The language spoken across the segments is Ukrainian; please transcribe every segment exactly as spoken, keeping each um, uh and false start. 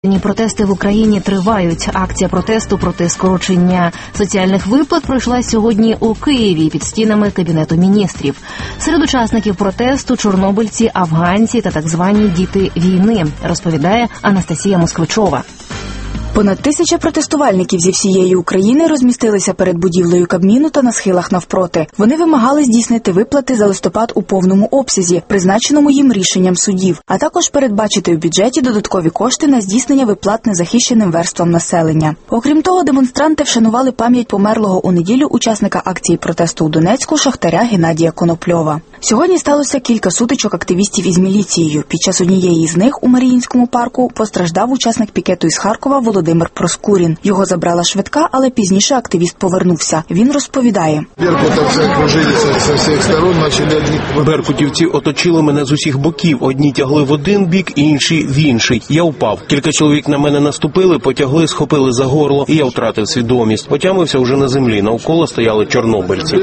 Протести в Україні тривають. Акція протесту проти скорочення соціальних виплат пройшла сьогодні у Києві під стінами Кабінету міністрів. Серед учасників протесту – чорнобильці, афганці та так звані діти війни, розповідає Анастасія Москвичова. Понад тисяча протестувальників зі всієї України розмістилися перед будівлею Кабміну та на схилах навпроти. Вони вимагали здійснити виплати за листопад у повному обсязі, призначеному їм рішенням судів, а також передбачити у бюджеті додаткові кошти на здійснення виплат незахищеним верствам населення. Окрім того, демонстранти вшанували пам'ять померлого у неділю учасника акції протесту у Донецьку шахтаря Геннадія Конопльова. Сьогодні сталося кілька сутичок активістів із міліцією. Під час однієї з них у Маріїнському парку постраждав учасник пікету із Харкова Володимир Проскурін. Його забрала швидка, але пізніше активіст повернувся. Він розповідає. Беркутівці оточили мене з усіх боків. Одні тягли в один бік, інші в інший. Я впав. Кілька чоловік на мене наступили, потягли, схопили за горло, і я втратив свідомість. Отямився вже на землі. Навколо стояли чорнобильці.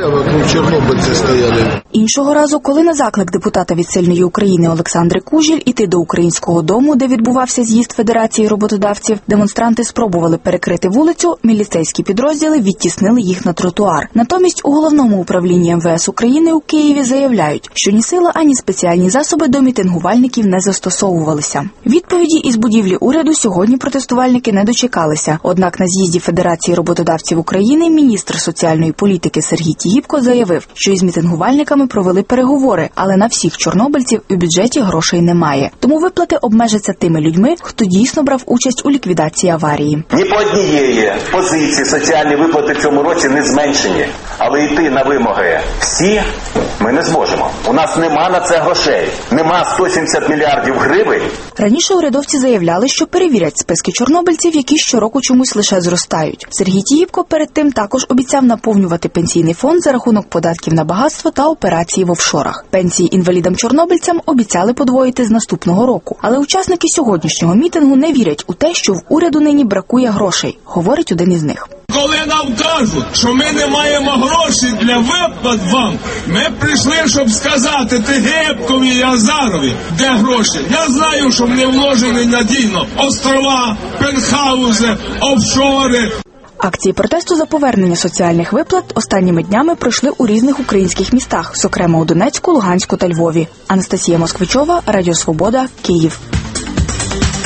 Іншого разу, коли на заклик депутата від «Сильної України» Олександри Кужіль іти до Українського дому, де відбувався з'їзд Федерації роботодавців, демонстранти спробували перекрити вулицю, міліцейські підрозділи відтіснили їх на тротуар. Натомість у Головному управлінні ем ве ес України у Києві заявляють, що ні сила, ані спеціальні засоби до мітингувальників не застосовувалися. Відповіді із будівлі уряду сьогодні протестувальники не дочекалися. Однак на з'їзді Федерації роботодавців України міністр соціальної політики Сергій Тігіпко заявив, що із мітингувальниками провели переговори, але на всіх чорнобильців у бюджеті грошей немає. Тому виплати обмежаться тими людьми, хто дійсно брав участь у ліквідації аварії. Ні по однієї позиції соціальні виплати в цьому році не зменшені, але йти на вимоги всі ми не зможемо. У нас нема на це грошей. Нема сто сімдесят мільярдів гривень. Раніше урядовці заявляли, що перевірять списки чорнобильців, які щороку чомусь лише зростають. Сергій Тігіпко перед тим також обіцяв наповнювати пенсійний фонд за рахунок податків на багатство та операції в офшорах. Пенсії інвалідам-чорнобильцям обіцяли подвоїти з наступного року. Але учасники сьогоднішнього мітингу не вірять у те, що в уряду нині бракує грошей, говорить один із них. Коли нам кажуть, що ми не маємо грошей для виплат вам, ми прийшли, щоб сказати Тигіпкові і Азарові, де гроші. Я знаю, що вони вложені надійно. Острова, пентхаузи, офшори. Акції протесту за повернення соціальних виплат останніми днями пройшли у різних українських містах, зокрема у Донецьку, Луганську та Львові. Анастасія Москвичова, Радіо Свобода, Київ.